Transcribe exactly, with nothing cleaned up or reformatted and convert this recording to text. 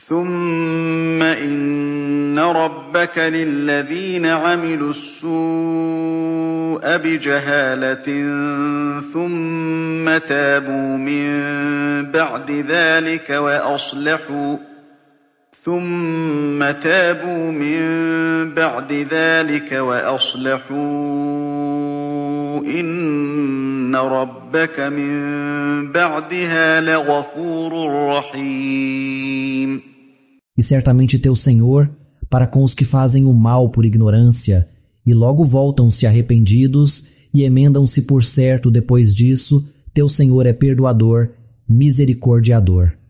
ثم إن ربك للذين عملوا السوء بجهالة ثم تابوا من بعد ذلك وأصلحوا ثم تابوا من بعد ذلك وأصلحوا إن ربك من بعدها لغفور رحيم. E certamente teu Senhor, para com os que fazem o mal por ignorância, e logo voltam-se arrependidos e emendam-se por certo depois disso, teu Senhor é perdoador, misericordiador.